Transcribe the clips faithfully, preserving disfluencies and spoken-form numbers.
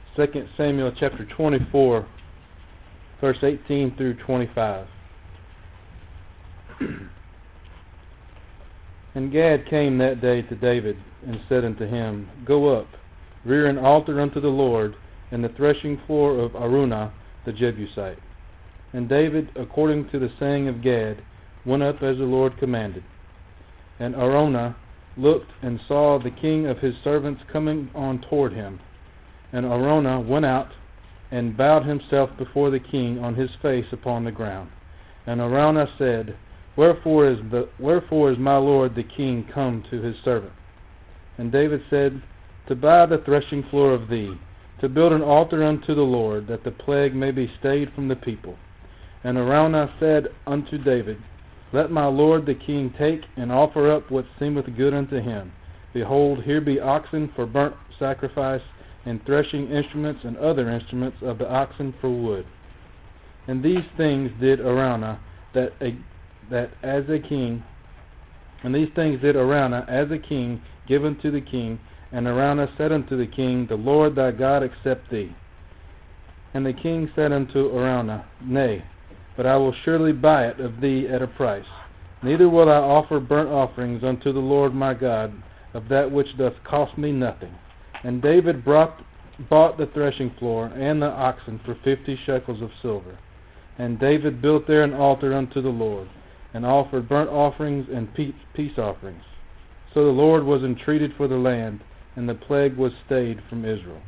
Second Samuel chapter twenty-four, verse eighteen through twenty-five. And Gad came that day to David, and said unto him, Go up, rear an altar unto the Lord in the threshing floor of Araunah the Jebusite. And David, according to the saying of Gad, went up as the Lord commanded. And Araunah looked and saw the king of his servants coming on toward him. And Araunah went out and bowed himself before the king on his face upon the ground. And Araunah said, Wherefore is the wherefore is my lord the king come to his servant? And David said, To buy the threshing floor of thee, to build an altar unto the Lord, that the plague may be stayed from the people. And Araunah said unto David, Let my lord the king take and offer up what seemeth good unto him. Behold, here be oxen for burnt sacrifice, and threshing instruments and other instruments of the oxen for wood. And these things did Araunah, that a, that as a king, and these things did Araunah as a king, given to the king. And Araunah said unto the king, The Lord thy God accept thee. And the king said unto Araunah, Nay, but I will surely buy it of thee at a price. Neither will I offer burnt offerings unto the Lord my God of that which doth cost me nothing. And David brought, bought the threshing floor and the oxen for fifty shekels of silver. And David built there an altar unto the Lord, and offered burnt offerings and peace offerings. So the Lord was entreated for the land, and the plague was stayed from Israel.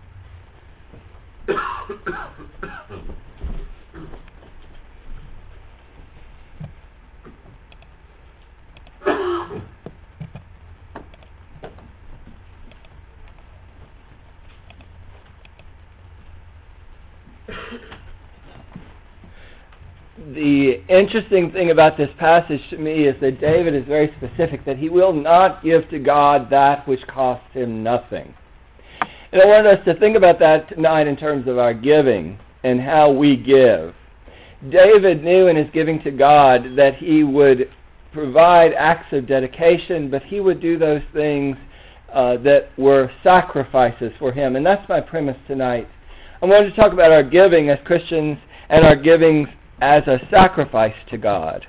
The interesting thing about this passage to me is that David is very specific, that he will not give to God that which costs him nothing. And I want us to think about that tonight in terms of our giving and how we give. David knew in his giving to God that he would provide acts of dedication, but he would do those things uh, that were sacrifices for him. And that's my premise tonight. I wanted to talk about our giving as Christians and our giving as a sacrifice to God.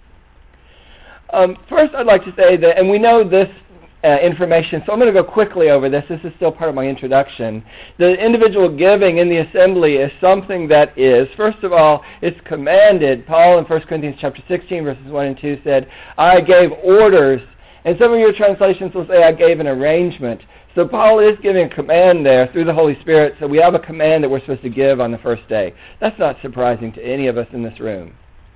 Um, first, I'd like to say that, and we know this uh, information, so I'm going to go quickly over this. This is still part of my introduction. The individual giving in the assembly is something that is, first of all, it's commanded. Paul in First Corinthians chapter sixteen, verses one and two said, I gave orders, and some of your translations will say, I gave an arrangement. So Paul is giving a command there through the Holy Spirit, so we have a command that we're supposed to give on the first day. That's not surprising to any of us in this room.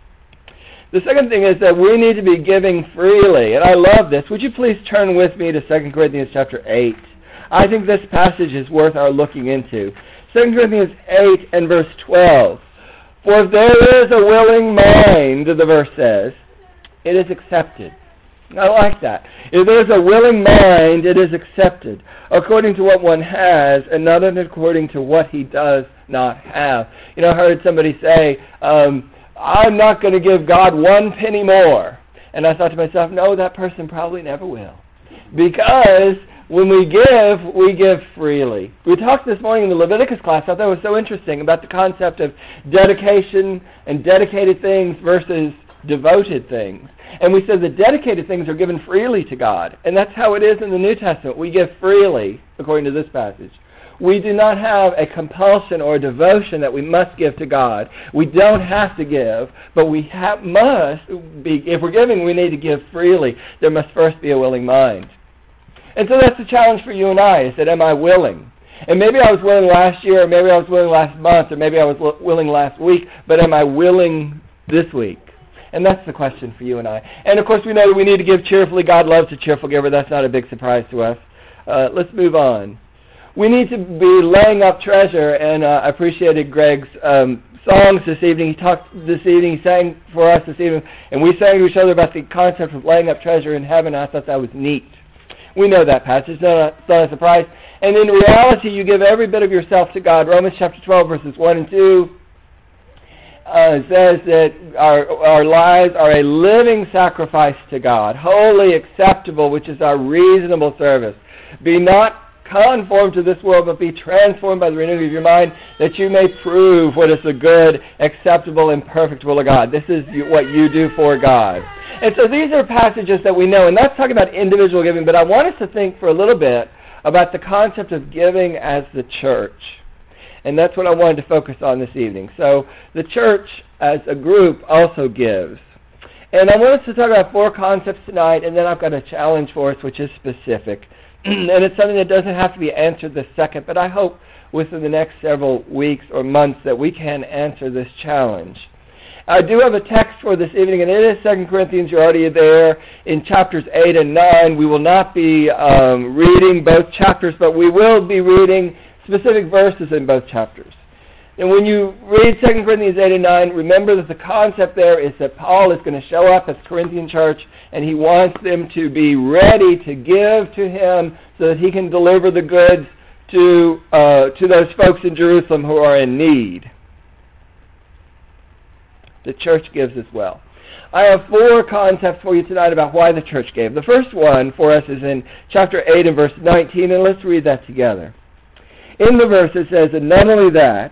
The second thing is that we need to be giving freely, and I love this. Would you please turn with me to Second Corinthians chapter eight? I think this passage is worth our looking into. Second Corinthians eight and verse twelve. For if there is a willing mind, the verse says, it is accepted. I like that. If there's a willing mind, it is accepted, according to what one has, and not according to what he does not have. You know, I heard somebody say, um, I'm not going to give God one penny more. And I thought to myself, no, that person probably never will. Because when we give, we give freely. We talked this morning in the Leviticus class, I thought that was so interesting, about the concept of dedication and dedicated things versus devoted things. And we said that dedicated things are given freely to God. And that's how it is in the New Testament. We give freely, according to this passage. We do not have a compulsion or a devotion that we must give to God. We don't have to give, but we have, must be, if we're giving, we need to give freely. There must first be a willing mind. And so that's the challenge for you and I, is that am I willing? And maybe I was willing last year, or maybe I was willing last month, or maybe I was willing last week, but am I willing this week? And that's the question for you and I. And of course we know that we need to give cheerfully. God loves a cheerful giver. That's not a big surprise to us. Uh, let's move on. We need to be laying up treasure, and uh, I appreciated Greg's um, songs this evening. He talked this evening, he sang for us this evening, and we sang to each other about the concept of laying up treasure in heaven. I thought that was neat. We know that passage. It's not a, it's not a surprise. And in reality, you give every bit of yourself to God. Romans chapter twelve, verses one and two. Uh, says that our, our lives are a living sacrifice to God, wholly acceptable, which is our reasonable service. Be not conformed to this world, but be transformed by the renewing of your mind, that you may prove what is the good, acceptable, and perfect will of God. This is what you do for God. And so these are passages that we know, and that's talking about individual giving, but I want us to think for a little bit about the concept of giving as the church. And that's what I wanted to focus on this evening. So the church as a group also gives. And I want us to talk about four concepts tonight, and then I've got a challenge for us, which is specific. And it's something that doesn't have to be answered this second, but I hope within the next several weeks or months that we can answer this challenge. I do have a text for this evening, and it is Second Corinthians. You're already there in chapters eight and nine. We will not be um, reading both chapters, but we will be reading specific verses in both chapters. And when you read Second Corinthians eight and nine, remember that the concept there is that Paul is going to show up at the Corinthian church, and he wants them to be ready to give to him so that he can deliver the goods to uh, to those folks in Jerusalem who are in need. The church gives as well. I have four concepts for you tonight about why the church gave. The first one for us is in chapter eight and verse nineteen, and let's read that together. In the verse it says, and not only that,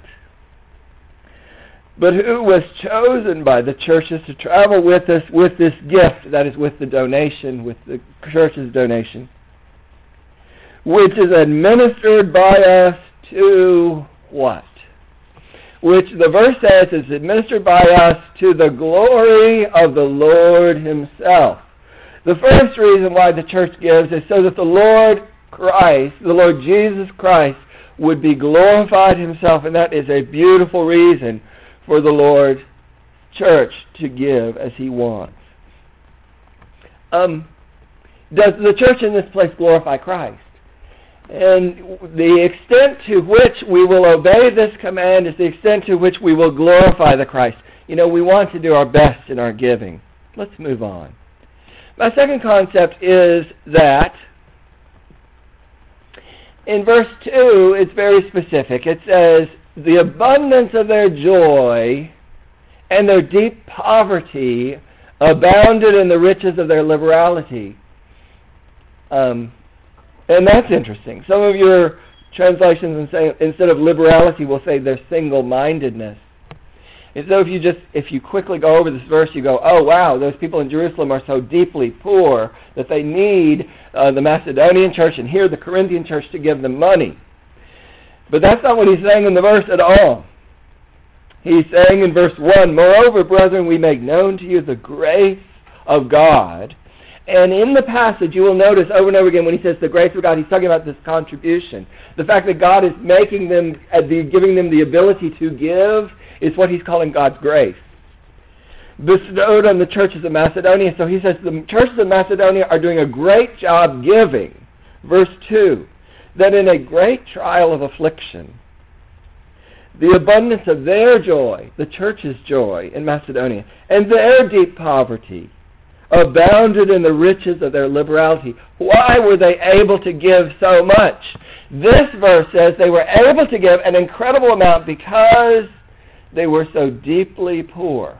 but who was chosen by the churches to travel with us with this gift, that is with the donation, with the church's donation, which is administered by us to what? Which the verse says is administered by us to the glory of the Lord himself. The first reason why the church gives is so that the Lord Christ, the Lord Jesus Christ, would be glorified himself, and that is a beautiful reason for the Lord church to give as he wants. Um, does the church in this place glorify Christ? And the extent to which we will obey this command is the extent to which we will glorify the Christ. You know, we want to do our best in our giving. Let's move on. My second concept is that in verse two, it's very specific. It says, the abundance of their joy and their deep poverty abounded in the riches of their liberality. Um, and that's interesting. Some of your translations say, instead of liberality will say their single-mindedness. And so if you just, if you quickly go over this verse, you go, oh wow, those people in Jerusalem are so deeply poor that they need uh, the Macedonian church and here the Corinthian church to give them money. But that's not what he's saying in the verse at all. He's saying in verse one, moreover, brethren, we make known to you the grace of God. And in the passage, you will notice over and over again when he says the grace of God, he's talking about this contribution. The fact that God is making them, uh, the, giving them the ability to give is what he's calling God's grace. Bestowed on the churches of Macedonia. So he says the churches of Macedonia are doing a great job giving. Verse two, that in a great trial of affliction, the abundance of their joy, the church's joy in Macedonia, and their deep poverty abounded in the riches of their liberality. Why were they able to give so much? This verse says they were able to give an incredible amount because they were so deeply poor.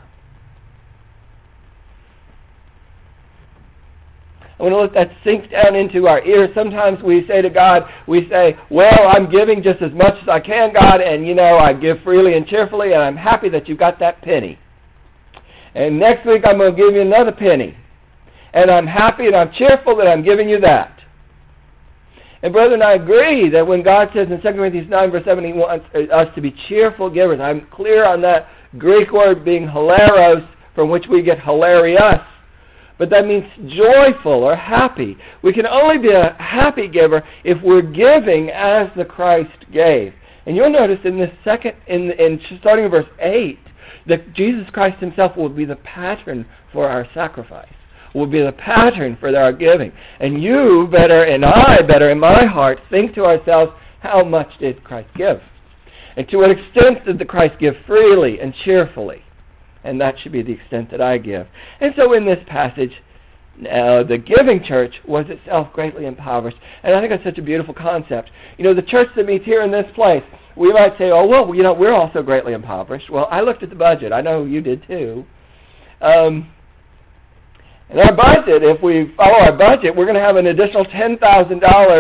I want to let that sink down into our ears. Sometimes we say to God, we say, well, I'm giving just as much as I can, God, and, you know, I give freely and cheerfully, and I'm happy that you got that penny. And next week I'm going to give you another penny. And I'm happy and I'm cheerful that I'm giving you that. And brethren, I agree that when God says in Second Corinthians nine, verse seven, he wants us to be cheerful givers. I'm clear on that Greek word being hilaros, from which we get hilarious. But that means joyful or happy. We can only be a happy giver if we're giving as the Christ gave. And you'll notice in this second, in, in starting in verse eight, that Jesus Christ himself will be the pattern for our sacrifice, will be the pattern for our giving. And you better, and I better in my heart, think to ourselves, how much did Christ give? And to what extent did the Christ give freely and cheerfully? And that should be the extent that I give. And so in this passage, uh, the giving church was itself greatly impoverished. And I think that's such a beautiful concept. You know, the church that meets here in this place, we might say, oh, well, you know, we're also greatly impoverished. Well, I looked at the budget. I know you did too. Um, and our budget, if we follow our budget, we're going to have an additional ten thousand dollars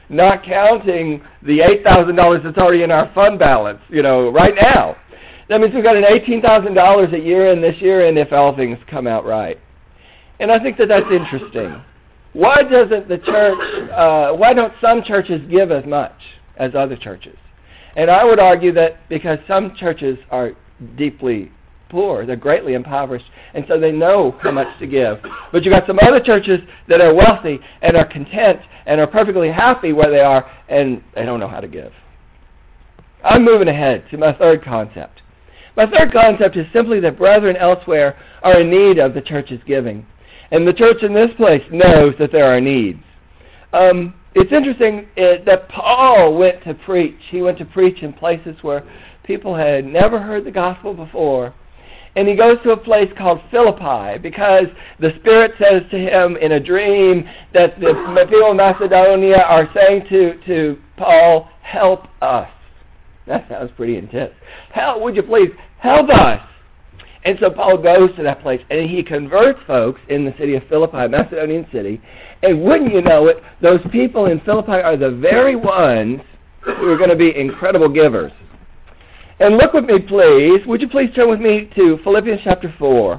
not counting the eight thousand dollars that's already in our fund balance, you know, right now. That means we've got an eighteen thousand dollars a year in this year, and if all things come out right. And I think that that's interesting. Why doesn't the church, uh, why don't some churches give as much as other churches? And I would argue that because some churches are deeply poor, they're greatly impoverished, and so they know how much to give. But you've got some other churches that are wealthy and are content and are perfectly happy where they are, and they don't know how to give. I'm moving ahead to my third concept. My third concept is simply that brethren elsewhere are in need of the church's giving. And the church in this place knows that there are needs. Um, it's interesting uh, that Paul went to preach. He went to preach in places where people had never heard the gospel before. And he goes to a place called Philippi because the Spirit says to him in a dream that the people of Macedonia are saying to, to Paul, help us. That sounds pretty intense. Help, would you please help us? And so Paul goes to that place, and he converts folks in the city of Philippi, Macedonian city. And wouldn't you know it, those people in Philippi are the very ones who are going to be incredible givers. And look with me, please. Would you please turn with me to Philippians chapter four.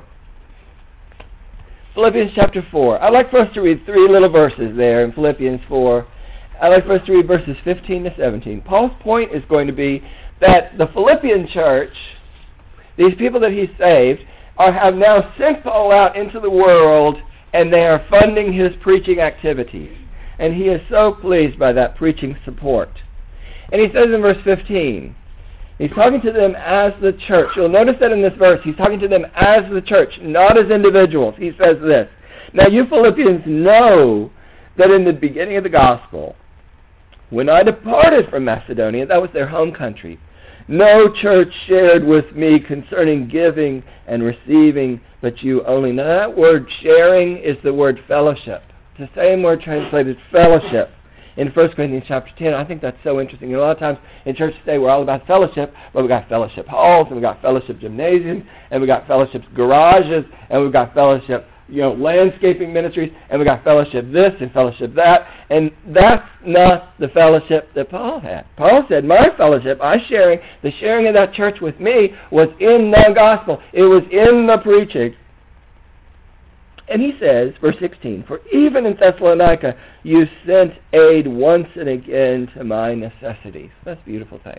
Philippians chapter four. I'd like for us to read three little verses there in Philippians four. I'd like for us to read verses fifteen to seventeen. Paul's point is going to be that the Philippian church, these people that he saved, are, have now sent Paul out into the world, and they are funding his preaching activities. And he is so pleased by that preaching support. And he says in verse fifteen, he's talking to them as the church. You'll notice that in this verse, he's talking to them as the church, not as individuals. He says this, now you Philippians know that in the beginning of the gospel, when I departed from Macedonia, that was their home country, no church shared with me concerning giving and receiving, but you only. Now that word sharing is the word fellowship. It's the same word translated fellowship in First Corinthians chapter ten. I think that's so interesting. And a lot of times in church today we're all about fellowship, but we've got fellowship halls, and we've got fellowship gymnasiums, and we've got fellowship garages, and we've got fellowship, you know, landscaping ministries, and we got fellowship this and fellowship that, and that's not the fellowship that Paul had. Paul said, my fellowship, I sharing, the sharing of that church with me was in the gospel. It was in the preaching. And he says, verse sixteen, for even in Thessalonica you sent aid once and again to my necessities. That's a beautiful thing.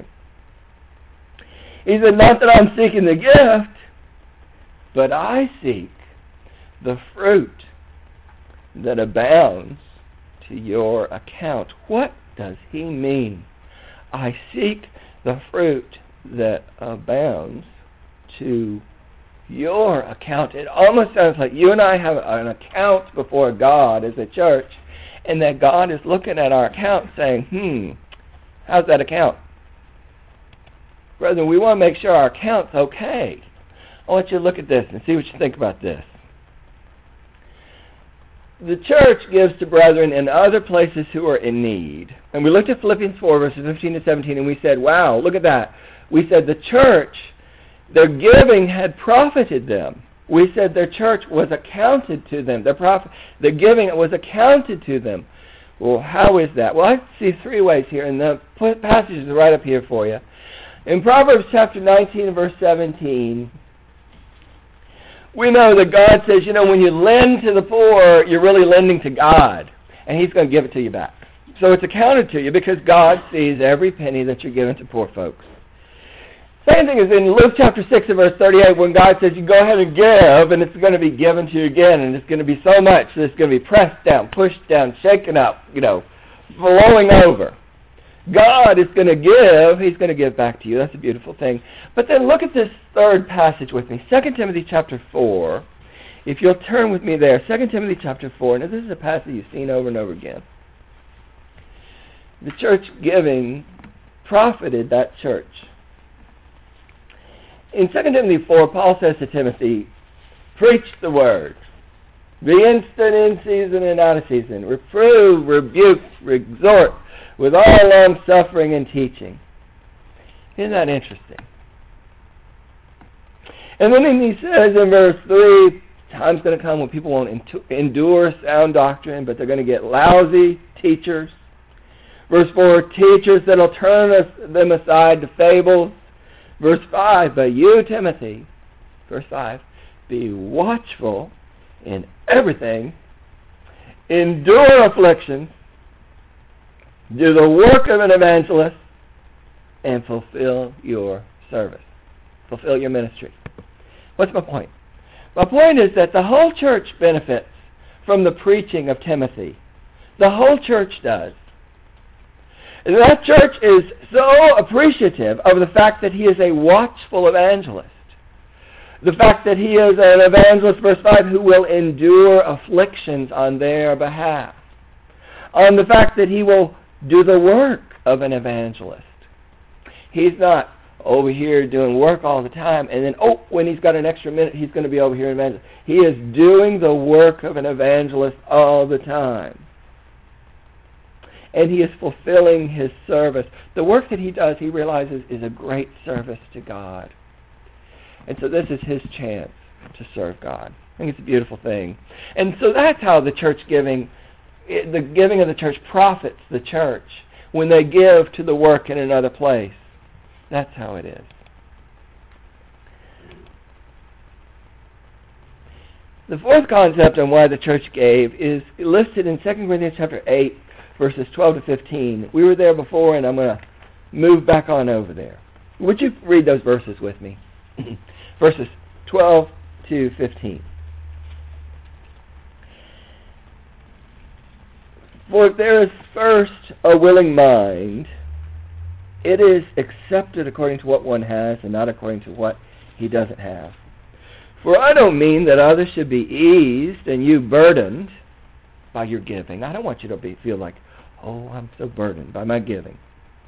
He said, not that I'm seeking the gift, but I seek the fruit that abounds to your account. What does he mean? I seek the fruit that abounds to your account. It almost sounds like you and I have an account before God as a church, and that God is looking at our account saying, hmm, how's that account? Brethren, we want to make sure our account's okay. I want you to look at this and see what you think about this. The church gives to brethren in other places who are in need. And we looked at Philippians four, verses fifteen to seventeen, and we said, wow, look at that. We said the church, their giving had profited them. We said their church was accounted to them. Their profit, their giving was accounted to them. Well, how is that? Well, I see three ways here, and the passage is right up here for you. In Proverbs chapter nineteen, verse seventeen, we know that God says, you know, when you lend to the poor, you're really lending to God, and he's going to give it to you back. So it's accounted to you because God sees every penny that you're giving to poor folks. Same thing is in Luke chapter six and verse thirty-eight, when God says, you go ahead and give, and it's going to be given to you again, and it's going to be so much that it's going to be pressed down, pushed down, shaken up, you know, flowing over. God is going to give, he's going to give back to you. That's a beautiful thing. But then look at this third passage with me, Second Timothy chapter four. If you'll turn with me there, Second Timothy chapter four. Now this is a passage you've seen over and over again. The church giving profited that church. In Second Timothy four, Paul says to Timothy, preach the word. Be instant in season and out of season. Reprove, rebuke, exhort, with all long-suffering and teaching. Isn't that interesting? And then he says in verse three, time's going to come when people won't endure sound doctrine, but they're going to get lousy teachers, Verse four, teachers that'll turn us, them aside to fables. Verse five, but you, Timothy, verse five, be watchful in everything, endure afflictions, do the work of an evangelist, and fulfill your service. Fulfill your ministry. What's my point? My point is that the whole church benefits from the preaching of Timothy. The whole church does. And that church is so appreciative of the fact that he is a watchful evangelist. The fact that he is an evangelist, verse five, who will endure afflictions on their behalf. On the fact that he will do the work of an evangelist. He's not over here doing work all the time, and then, oh, when he's got an extra minute, he's going to be over here in evangelist. He is doing the work of an evangelist all the time. And he is fulfilling his service. The work that he does, he realizes, is a great service to God. And so this is his chance to serve God. I think it's a beautiful thing. And so that's how the church giving, the giving of the church profits the church when they give to the work in another place. That's how it is. The fourth concept on why the church gave is listed in Second Corinthians chapter eight, verses twelve to fifteen. We were there before, and I'm going to move back on over there. Would you read those verses with me? Verses twelve to fifteen. For if there is first a willing mind, it is accepted according to what one has and not according to what he doesn't have. For I don't mean that others should be eased and you burdened by your giving. I don't want you to be, feel like, oh, I'm so burdened by my giving.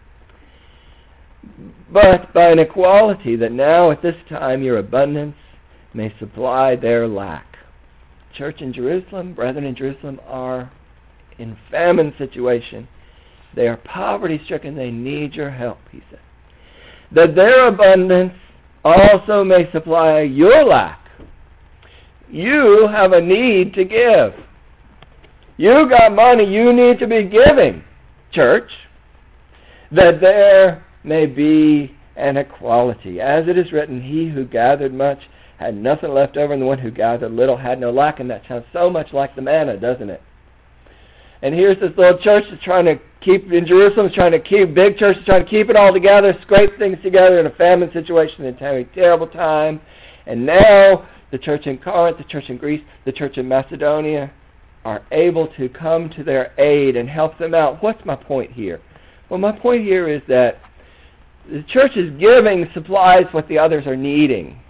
But by an equality that now at this time your abundance may supply their lack. Church in Jerusalem, brethren in Jerusalem are in famine situation. They are poverty-stricken. They need your help, he said. That their abundance also may supply your lack. You have a need to give. You got money you need to be giving, church. That there may be an equality. As it is written, he who gathered much had nothing left over, and the one who gathered little had no lack. And that sounds so much like the manna, doesn't it? And here's this little church that's trying to keep, in Jerusalem, is trying to keep, big church is trying to keep it all together, scrape things together in a famine situation, in a terrible time. And now the church in Corinth, the church in Greece, the church in Macedonia are able to come to their aid and help them out. What's my point here? Well, my point here is that the church's giving supplies what the others are needing.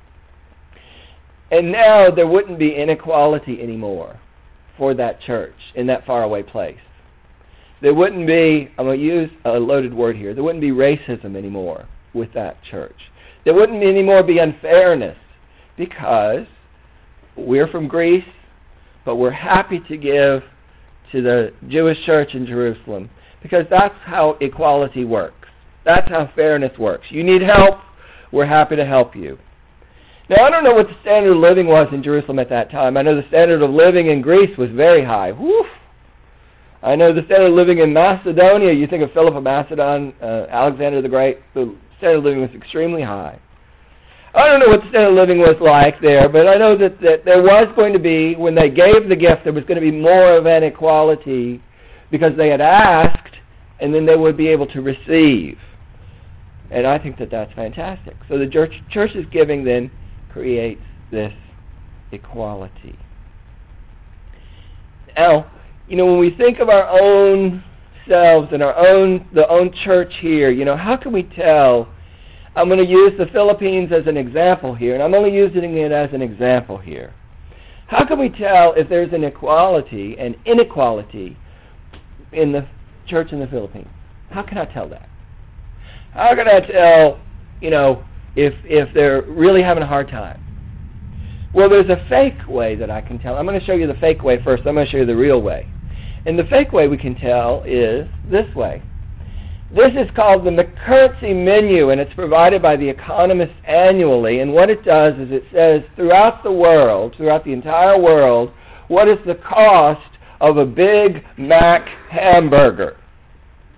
And now there wouldn't be inequality anymore for that church in that faraway place. There wouldn't be, I'm going to use a loaded word here, there wouldn't be racism anymore with that church. There wouldn't anymore be unfairness because we're from Greece, but we're happy to give to the Jewish church in Jerusalem because that's how equality works. That's how fairness works. You need help, we're happy to help you. Now, I don't know what the standard of living was in Jerusalem at that time. I know the standard of living in Greece was very high. Whew. I know the standard of living in Macedonia, you think of Philip of Macedon, uh, Alexander the Great, the standard of living was extremely high. I don't know what the standard of living was like there, but I know that, that there was going to be, when they gave the gift, there was going to be more of an equality because they had asked, and then they would be able to receive. And I think that that's fantastic. So the church, church's giving then creates this equality. Now, you know, when we think of our own selves and our own, the own church here, you know, how can we tell? I'm going to use the Philippines as an example here, and I'm only using it as an example here. How can we tell if there's an equality and inequality in the church in the Philippines? How can I tell that? How can I tell, you know, if if they're really having a hard time? Well, there's a fake way that I can tell. I'm going to show you the fake way first. I'm going to show you the real way. And the fake way we can tell is this way. This is called the McCurrency Menu, and it's provided by The Economist annually. And what it does is it says throughout the world, throughout the entire world, what is the cost of a Big Mac hamburger?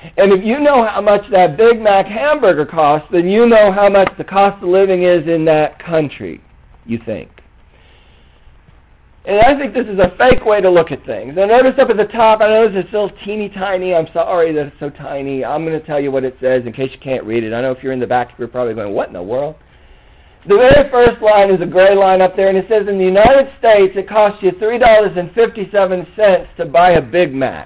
And if you know how much that Big Mac hamburger costs, then you know how much the cost of living is in that country, you think. And I think this is a fake way to look at things. Now notice up at the top, I know it's still teeny tiny. I'm sorry that it's so tiny. I'm going to tell you what it says in case you can't read it. I know if you're in the back, you're probably going, what in the world? The very first line is a gray line up there, and it says in the United States it costs you three dollars and fifty-seven cents to buy a Big Mac.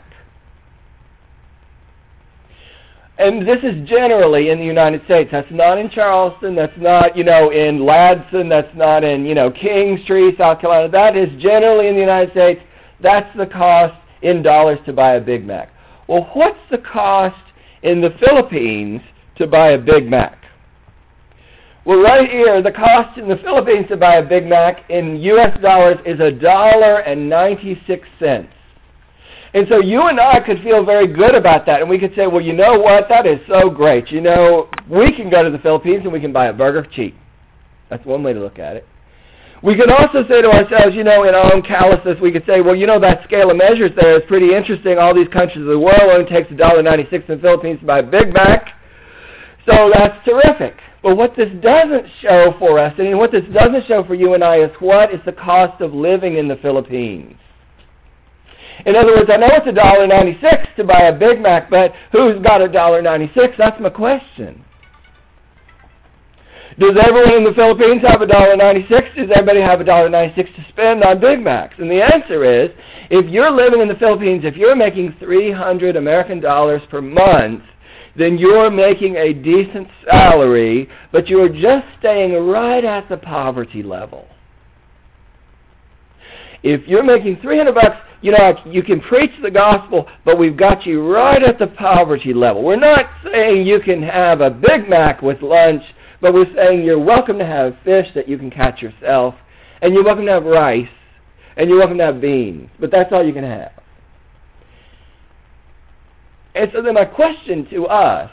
And this is generally in the United States. That's not in Charleston. That's not, you know, in Ladson. That's not in, you know, Kingstree, South Carolina. That is generally in the United States. That's the cost in dollars to buy a Big Mac. Well, what's the cost in the Philippines to buy a Big Mac? Well, right here, the cost in the Philippines to buy a Big Mac in U S dollars is one dollar and ninety-six cents. And so you and I could feel very good about that, and we could say, well, you know what, that is so great. You know, we can go to the Philippines and we can buy a burger cheap. That's one way to look at it. We could also say to ourselves, you know, in our own callousness, we could say, well, you know, that scale of measures there is pretty interesting. All these countries of the world only takes one dollar and ninety-six cents in the Philippines to buy a Big Mac. So that's terrific. But what this doesn't show for us, and what this doesn't show for you and I, is what is the cost of living in the Philippines. In other words, I know it's one dollar and ninety-six cents to buy a Big Mac, but who's got one dollar and ninety-six cents? That's my question. Does everyone in the Philippines have one dollar and ninety-six cents? Does everybody have one dollar and ninety-six cents to spend on Big Macs? And the answer is, if you're living in the Philippines, if you're making three hundred American dollars per month, then you're making a decent salary, but you're just staying right at the poverty level. If you're making three hundred bucks, you know, you can preach the gospel, but we've got you right at the poverty level. We're not saying you can have a Big Mac with lunch, but we're saying you're welcome to have fish that you can catch yourself, and you're welcome to have rice, and you're welcome to have beans, but that's all you can have. And so then my question to us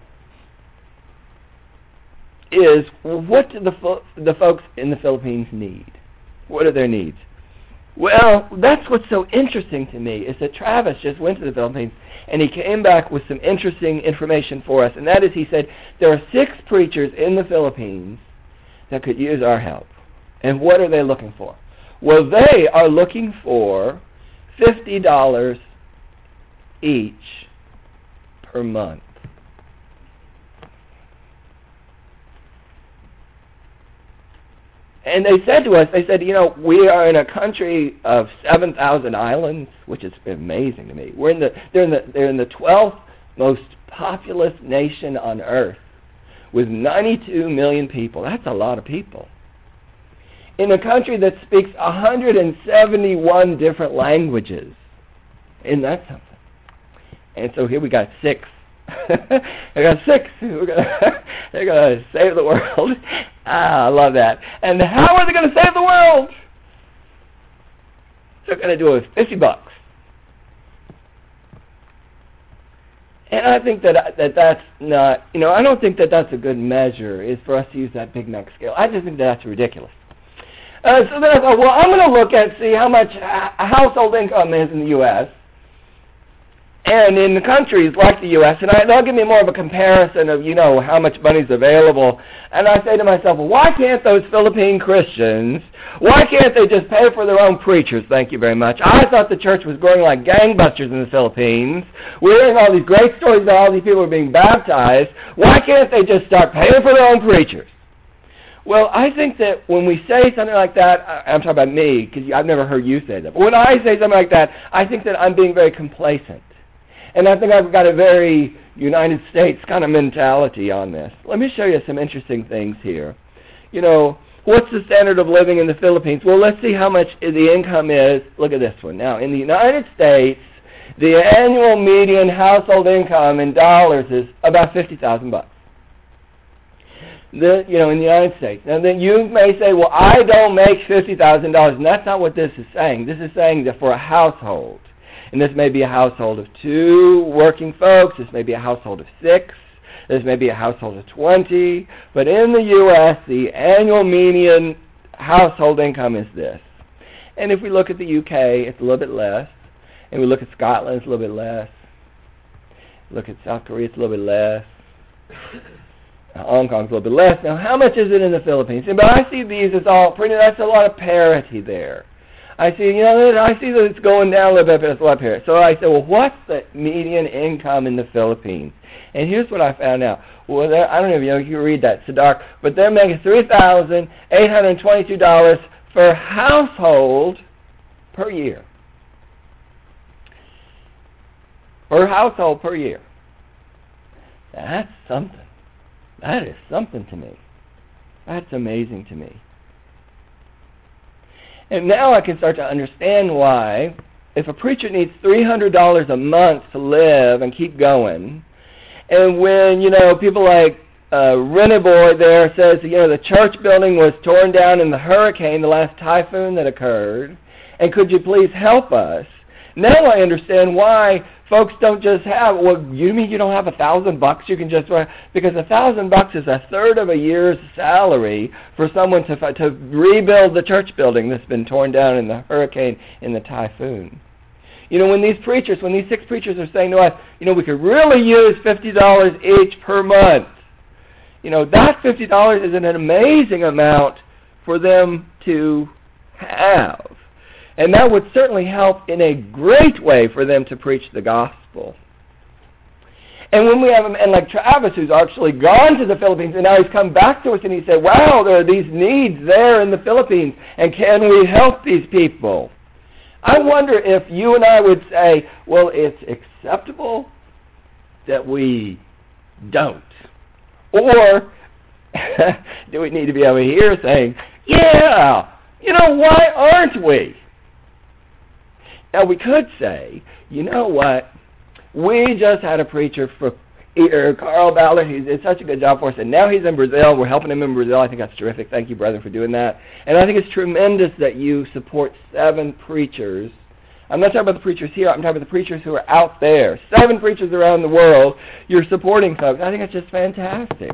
is, what do the, fo- the folks in the Philippines need? What are their needs? Well, that's what's so interesting to me, is that Travis just went to the Philippines, and he came back with some interesting information for us, and that is, he said, there are six preachers in the Philippines that could use our help. And what are they looking for? Well, they are looking for fifty dollars each per month. And they said to us, they said, you know, we are in a country of seven thousand islands, which is amazing to me. We're in the, they're in the, they're in the twelfth most populous nation on earth with ninety-two million people. That's a lot of people. In a country that speaks one hundred seventy-one different languages. Isn't that something? And so here we got six. I got six. We're gonna, they're going to save the world. Ah, I love that. And how are they going to save the world? They're going to do it with fifty bucks. And I think that that that's not, you know, I don't think that that's a good measure, is for us to use that Big Mac scale. I just think that that's ridiculous. Uh, so then I thought, well, I'm going to look at, see how much a household income is in the U S and in the countries like the U S, and I, they'll give me more of a comparison of, you know, how much money is available. And I say to myself, well, why can't those Philippine Christians, why can't they just pay for their own preachers? Thank you very much. I thought the church was growing like gangbusters in the Philippines. We're hearing all these great stories about all these people who are being baptized. Why can't they just start paying for their own preachers? Well, I think that when we say something like that, I'm talking about me, because I've never heard you say that, but when I say something like that, I think that I'm being very complacent. And I think I've got a very United States kind of mentality on this. Let me show you some interesting things here. You know, what's the standard of living in the Philippines? Well, let's see how much the income is. Look at this one. Now, in the United States, the annual median household income in dollars is about fifty thousand bucks. The, you know, in the United States. Now, then you may say, well, I don't make fifty thousand dollars, and that's not what this is saying. This is saying that for a household, and this may be a household of two working folks, this may be a household of six, this may be a household of twenty, but in the U S, the annual median household income is this. And if we look at the U K, it's a little bit less, and we look at Scotland, it's a little bit less. Look at South Korea, it's a little bit less. Hong Kong's a little bit less. Now, how much is it in the Philippines? But I see these as all pretty, that's a lot of parity there. I see, you know, I see that it's going down a little bit, but it's a lot of parity. So I said, well, what's the median income in the Philippines? And here's what I found out. Well, I don't know if you know, you can read that, Sadar, but they're making three thousand eight hundred twenty-two dollars per household per year. Per household per year. That's something. That is something to me. That's amazing to me. And now I can start to understand why, if a preacher needs three hundred dollars a month to live and keep going, and when, you know, people like uh, Reneboy there says, you know, the church building was torn down in the hurricane, the last typhoon that occurred, and could you please help us? Now I understand why folks don't just have, well, you mean you don't have a thousand bucks you can just, because a thousand bucks is a third of a year's salary for someone to to rebuild the church building that's been torn down in the hurricane, in the typhoon. You know, when these preachers, when these six preachers are saying to us, you know, we could really use fifty dollars each per month, you know, that fifty dollars is an amazing amount for them to have. And that would certainly help in a great way for them to preach the gospel. And when we have a man like Travis, who's actually gone to the Philippines, and now he's come back to us and he said, wow, there are these needs there in the Philippines, and can we help these people? I wonder if you and I would say, well, it's acceptable that we don't. Or do we need to be over here saying, yeah, you know, why aren't we? Now, we could say, you know what, we just had a preacher for er, Carl Ballard. He did such a good job for us, and now he's in Brazil. We're helping him in Brazil. I think that's terrific. Thank you, brethren, for doing that. And I think it's tremendous that you support seven preachers. I'm not talking about the preachers here. I'm talking about the preachers who are out there. Seven preachers around the world. You're supporting folks. I think it's just fantastic.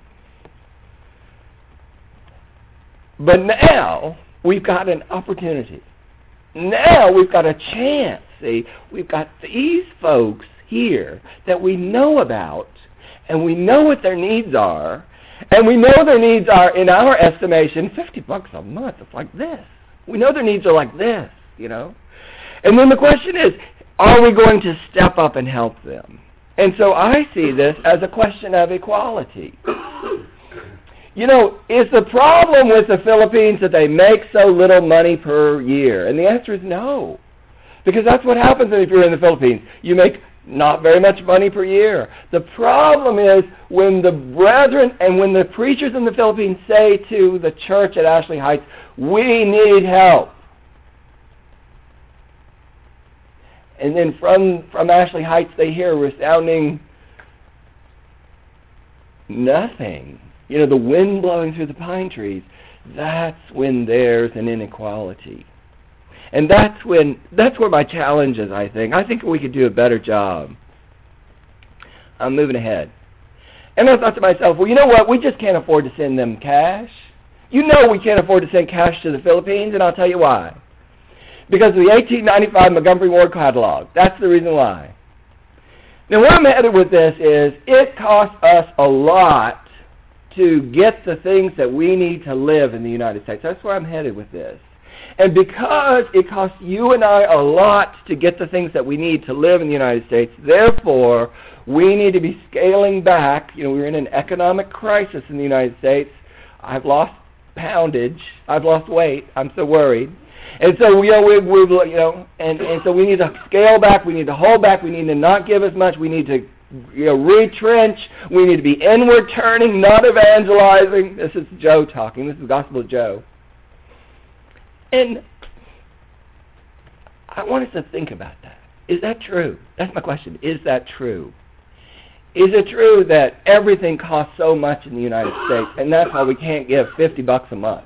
But now we've got an opportunity. Now we've got a chance. See, we've got these folks here that we know about, and we know what their needs are, and we know their needs are, in our estimation, fifty bucks a month. It's like this. We know their needs are like this, you know. And then the question is, are we going to step up and help them? And so I see this as a question of equality. You know, is the problem with the Philippines that they make so little money per year? And the answer is no. Because that's what happens if you're in the Philippines. You make not very much money per year. The problem is when the brethren and when the preachers in the Philippines say to the church at Ashley Heights, we need help. And then from, from Ashley Heights they hear resounding nothing. You know, the wind blowing through the pine trees. That's when there's an inequality. And that's when that's where my challenge is, I think. I think we could do a better job. I'm moving ahead. And I thought to myself, well, you know what? We just can't afford to send them cash. You know we can't afford to send cash to the Philippines, and I'll tell you why. Because of the eighteen ninety-five Montgomery Ward catalog. That's the reason why. Now, where I'm headed with this is it costs us a lot to get the things that we need to live in the United States. That's where I'm headed with this. And because it costs you and I a lot to get the things that we need to live in the United States, therefore, we need to be scaling back. You know, we're in an economic crisis in the United States. I've lost poundage. I've lost weight. I'm so worried. And so, you know, we, we, you know, and, and so we need to scale back. We need to hold back. We need to not give as much. We need to, you know, retrench. We need to be inward turning, not evangelizing. This is Joe talking. This is the Gospel of Joe. And I want us to think about that. Is that true? That's my question. Is that true? Is it true that everything costs so much in the United States, and that's why we can't give fifty bucks a month?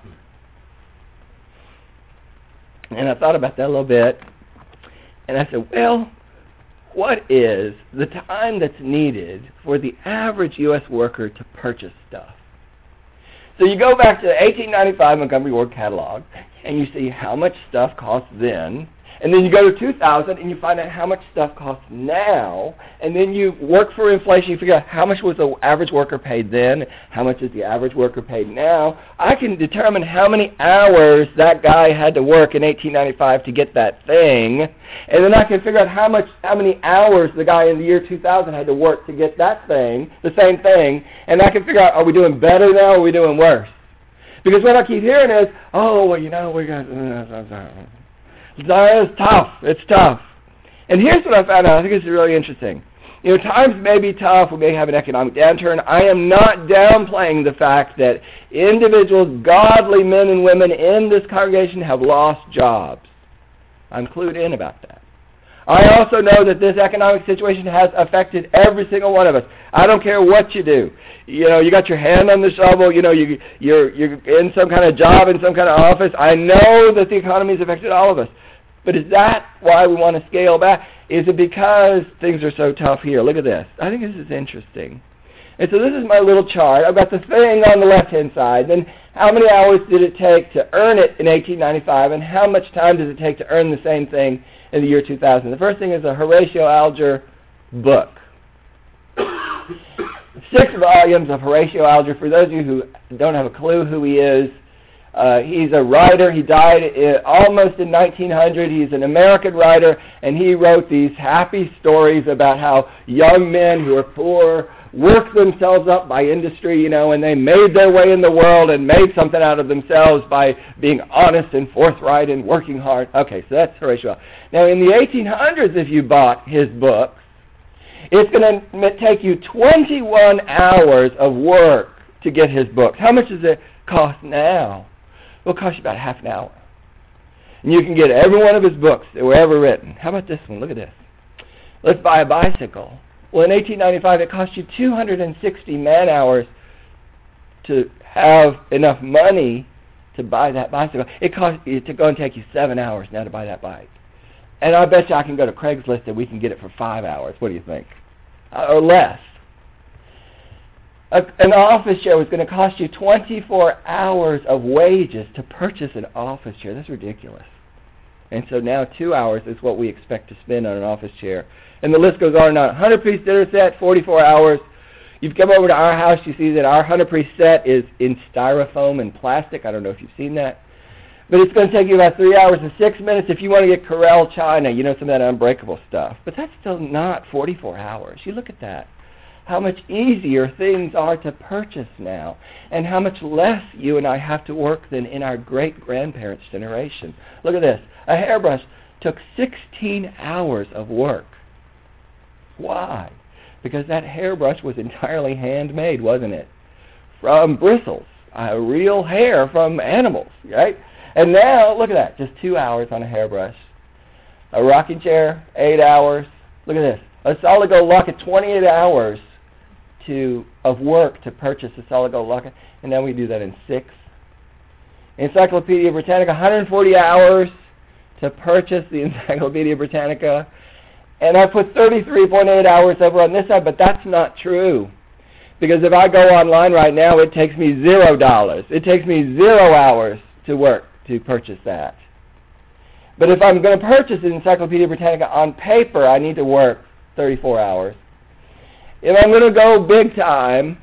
And I thought about that a little bit, and I said, well, what is the time that's needed for the average U S worker to purchase stuff? So you go back to the eighteen ninety-five Montgomery Ward catalog, and you see how much stuff costs then, And then you go to two thousand and you find out how much stuff costs now, and then you work for inflation, you figure out how much was the average worker paid then, how much is the average worker paid now. I can determine how many hours that guy had to work in eighteen ninety-five to get that thing, and then I can figure out how much, how many hours the guy in the year two thousand had to work to get that thing, the same thing, and I can figure out, are we doing better now or are we doing worse? Because what I keep hearing is, oh, well, you know, we got... It's tough. It's tough. And here's what I found out. I think it's really interesting. You know, times may be tough. We may have an economic downturn. I am not downplaying the fact that individuals, godly men and women in this congregation have lost jobs. I'm clued in about that. I also know that this economic situation has affected every single one of us. I don't care what you do. You know, you got your hand on the shovel, you know, you, you're, you're in some kind of job, in some kind of office. I know that the economy has affected all of us. But is that why we want to scale back? Is it because things are so tough here? Look at this. I think this is interesting. And so this is my little chart. I've got the thing on the left-hand side. Then how many hours did it take to earn it in eighteen ninety-five, and how much time does it take to earn the same thing in the year two thousand? The first thing is a Horatio Alger book. Six volumes of Horatio Alger. For those of you who don't have a clue who he is, uh, he's a writer. He died in, almost in nineteen hundred. He's an American writer, and he wrote these happy stories about how young men who are poor worked themselves up by industry, you know, and they made their way in the world and made something out of themselves by being honest and forthright and working hard. Okay, so that's Horatio. Now, in the eighteen hundreds, if you bought his books, it's going to take you twenty-one hours of work to get his books. How much does it cost now? It will cost you about half an hour. And you can get every one of his books that were ever written. How about this one? Look at this. Let's buy a bicycle. Well, in eighteen ninety-five, it cost you two hundred sixty man-hours to have enough money to buy that bicycle. It cost it's going to take you seven hours now to buy that bike. And I bet you I can go to Craigslist and we can get it for five hours. What do you think? Uh, or less. A, an office chair was going to cost you twenty-four hours of wages to purchase an office chair. That's ridiculous. And so now two hours is what we expect to spend on an office chair. And the list goes on and on. one hundred piece dinner set, forty-four hours. You've come over to our house, you see that our one hundred piece set is in styrofoam and plastic. I don't know if you've seen that. But it's going to take you about three hours and six minutes if you want to get Corel China, you know, some of that unbreakable stuff. But that's still not forty-four hours. You look at that. How much easier things are to purchase now, and how much less you and I have to work than in our great-grandparents' generation. Look at this. A hairbrush took sixteen hours of work. Why? Because that hairbrush was entirely handmade, wasn't it? From bristles, uh, real hair from animals, right? And now, look at that, just two hours on a hairbrush. A rocking chair, eight hours. Look at this. A solid gold locket, twenty-eight hours to of work to purchase a solid gold locket, and now we do that in six. Encyclopedia Britannica, one hundred forty hours to purchase the Encyclopedia Britannica. And I put thirty-three point eight hours over on this side, but that's not true. Because if I go online right now, it takes me zero dollars. It takes me zero hours to work to purchase that. But if I'm going to purchase the Encyclopedia Britannica on paper, I need to work thirty-four hours. If I'm going to go big time,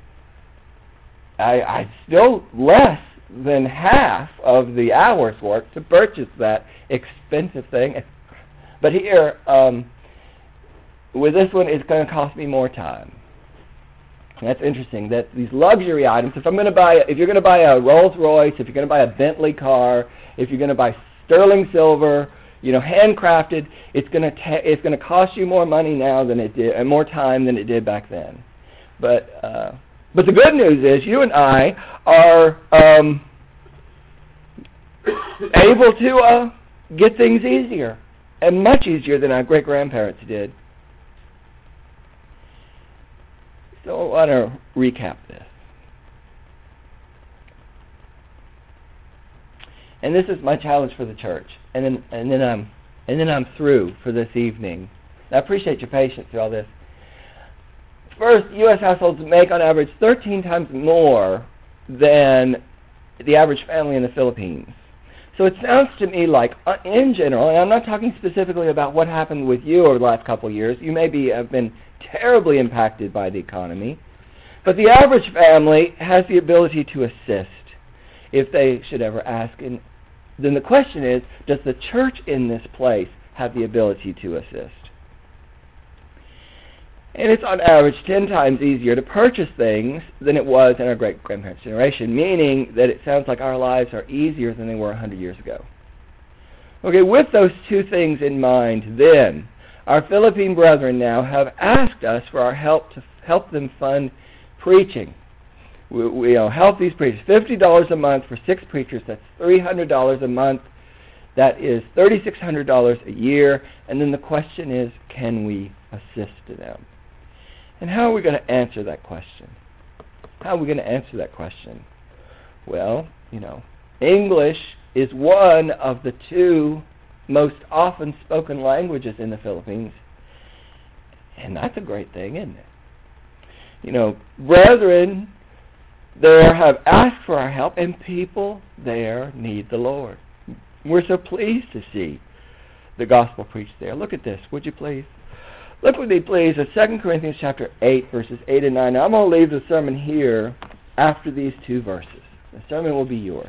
I, I still less than half of the hours work to purchase that expensive thing. But here, um, with this one, it's going to cost me more time. And that's interesting. That these luxury items. If I'm going to buy, if you're going to buy a Rolls Royce, if you're going to buy a Bentley car, if you're going to buy sterling silver, you know, handcrafted, it's going to ta- it's going to cost you more money now than it did, and more time than it did back then. But uh, but the good news is, you and I are um, able to uh, get things easier. And much easier than our great-grandparents did. So I want to recap this. And this is my challenge for the church. And then and then I'm and then I'm through for this evening. I appreciate your patience through all this. First, U S households make on average thirteen times more than the average family in the Philippines. So it sounds to me like, uh, in general, and I'm not talking specifically about what happened with you over the last couple of years. You maybe have been terribly impacted by the economy. But the average family has the ability to assist if they should ever ask. And then the question is, does the church in this place have the ability to assist? And it's on average ten times easier to purchase things than it was in our great-grandparents' generation, meaning that it sounds like our lives are easier than they were one hundred years ago. Okay, with those two things in mind, then, our Philippine brethren now have asked us for our help to help them fund preaching. We, we you know, help these preachers. fifty dollars a month for six preachers, that's three hundred dollars a month. That is three thousand six hundred dollars a year. And then the question is, can we assist them? And how are we going to answer that question? How are we going to answer that question? Well, you know, English is one of the two most often spoken languages in the Philippines. And that's a great thing, isn't it? You know, brethren there have asked for our help, and people there need the Lord. We're so pleased to see the gospel preached there. Look at this, would you please? Look with me, please, at Second Corinthians chapter eight, verses eight and nine. Now, I'm going to leave the sermon here after these two verses. The sermon will be yours.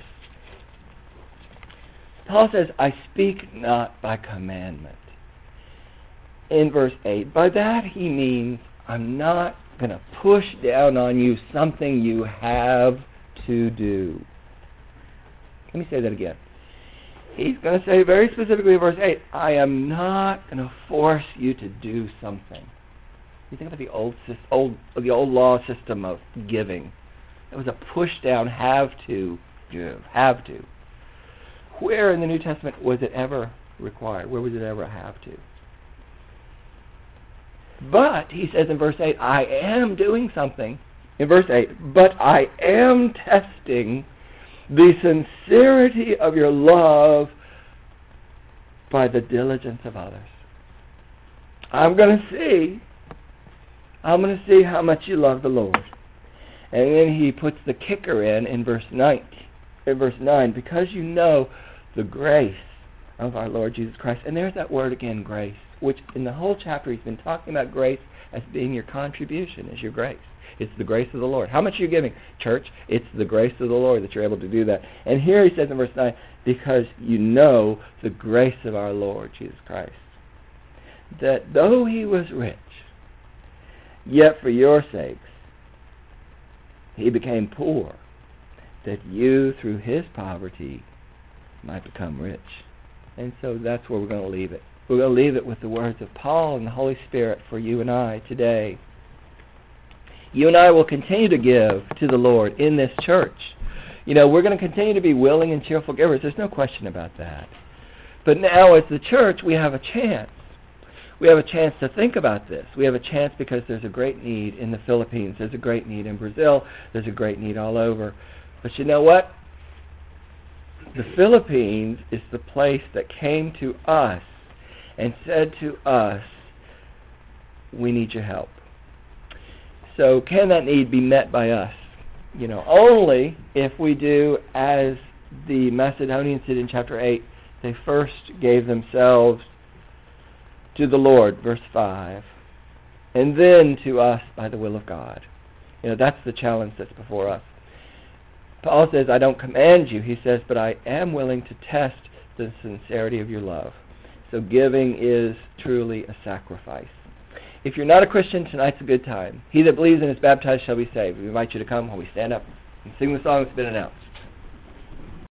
Paul says, I speak not by commandment. In verse eight, by that he means I'm not going to push down on you something you have to do. Let me say that again. He's going to say very specifically in verse eight, I am not going to force you to do something. You think about the old, old, the old law system of giving. It was a push-down, have to give, have to. Where in the New Testament was it ever required? Where was it ever a have to? But, he says in verse eight, I am doing something. In verse eight, but I am testing the sincerity of your love by the diligence of others. I'm going to see, I'm going to see how much you love the Lord. And then he puts the kicker in, in verse nine, in verse nine, because you know the grace of our Lord Jesus Christ. And there's that word again, grace, which in the whole chapter he's been talking about grace as being your contribution, as your grace. It's the grace of the Lord. How much are you giving, church? It's the grace of the Lord that you're able to do that. And here he says in verse nine, because you know the grace of our Lord Jesus Christ, that though he was rich, yet for your sakes he became poor, that you through his poverty might become rich. And so that's where we're going to leave it. We're going to leave it with the words of Paul and the Holy Spirit for you and I today. You and I will continue to give to the Lord in this church. You know, we're going to continue to be willing and cheerful givers. There's no question about that. But now as the church, we have a chance. We have a chance to think about this. We have a chance because there's a great need in the Philippines. There's a great need in Brazil. There's a great need all over. But you know what? The Philippines is the place that came to us and said to us, we need your help. So can that need be met by us? You know, only if we do as the Macedonians did in chapter eight. They first gave themselves to the Lord, verse five, and then to us by the will of God. You know, that's the challenge that's before us. Paul says, I don't command you. He says, but I am willing to test the sincerity of your love. So giving is truly a sacrifice. If you're not a Christian, tonight's a good time. He that believes and is baptized shall be saved. We invite you to come while we stand up and sing the song that's been announced.